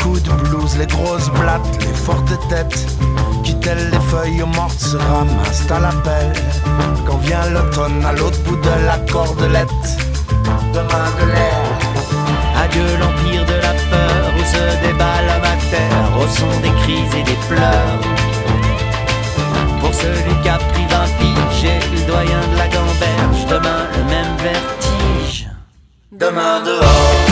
coups de blues, les grosses blattes, les fortes têtes qui telles les feuilles mortes se ramassent à l'appel. Quand vient l'automne à l'autre bout de la cordelette, demain de l'air. Adieu l'empire de la peur où se débat l'homme à terre au son des cris et des pleurs. Pour celui qui a pris 20 piges et le doyen de la gamberge, demain le même vertige. Demain dehors.